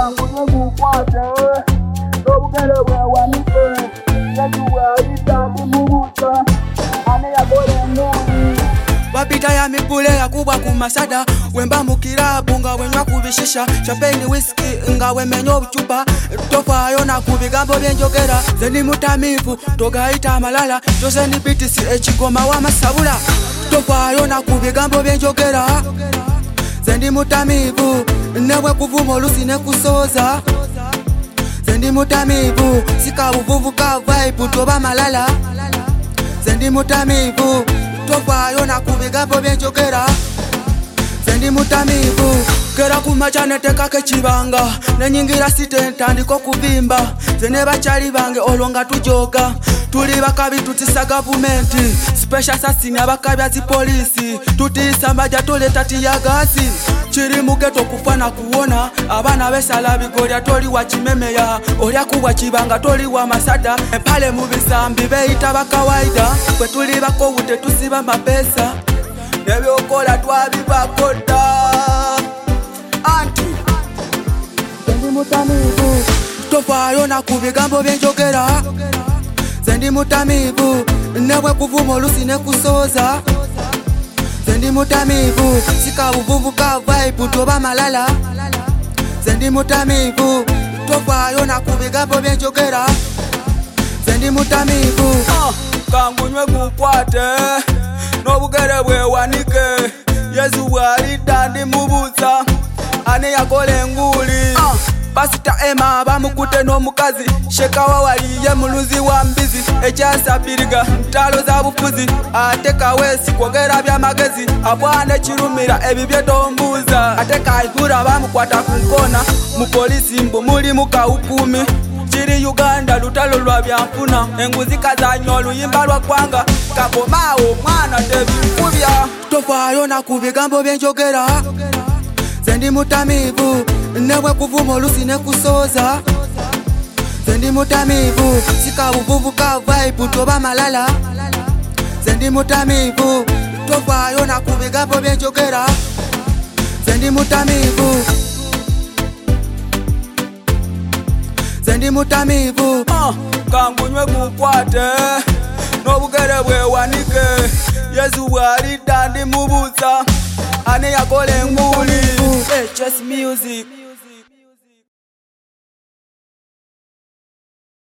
kangu nekukwate nobugere bwewanike yezuweita ndimubuta ane yagole nguli Wapita ya mipule ya kubwa kumasada wemba mukirabu nga wenywa kubishisha champagne whisky nga wemenyo buchupa tofayo na kubigambo byenjogera zeni mutamivu togaita malala jose ni BTC ekigoma wa masabula tofayo na kubigambo byenjogera zeni mutamivu newe kuvuma olusi ne kusoza zeni mutamivu sikabuvuvu ka vibe toba malala zeni mutamivu tofayo na kubigambo byenjogera zendi mutamivu kera kumachane tekake chibanga nenyingira site ntandiko kubimba zene bachali bange olonga tujoga tuli bakabi tutisa government special assassin abakabya zi police tutisa maja tole tati ya gasi chiri muketo kufana kuona abana besala bigorya toli wa chimemeya olya kuwa chibanga toli wa masada pale mu bisambi beita bakawaida kwe tuli bako ute tusiba mapesa nebyokola twabibakota anti zendi mutamivu tofayo na kubigambo byenjogera zendi mutamivu newe kuvuma olusi ne kusoza zendi mutamivu sikabuvuvu ka vibe toba malala zendi mutamivu tofayo na kubigambo byenjogera zendi mutamivu kangu nywe kukwate nobugere bwewanike yezu bwalida ndimubuza ane yagole nguli basita ema bamukute n'omukazi shekawa waliye muluzi wa mbizi ekyasabiriga ntalo za bufuzi ate kawesi kwogera byamagezi abwane kirumira ebibye tombuza ate kaigura bamukwata ku nkona mu polisi mbu muli mu kawukumi chiri Uganda lutalo lwa byanfuna enguzi kazanyo oluyimba lwa kwanga kakomawo mwana tebikubya tofayo na kubigambo byenjogera zendi mutamivu newe kuvuma olusi ne kusoza zendi mutamivu sikabuvuvu ka vibe toba malala zendi mutamivu tofayo na kubigambo byenjogera zendi mutamivu zendi mutamivu kangu nywe kukwate nobugere bwewanike yezu bwalida ndimubuza ane yagole nguli chess music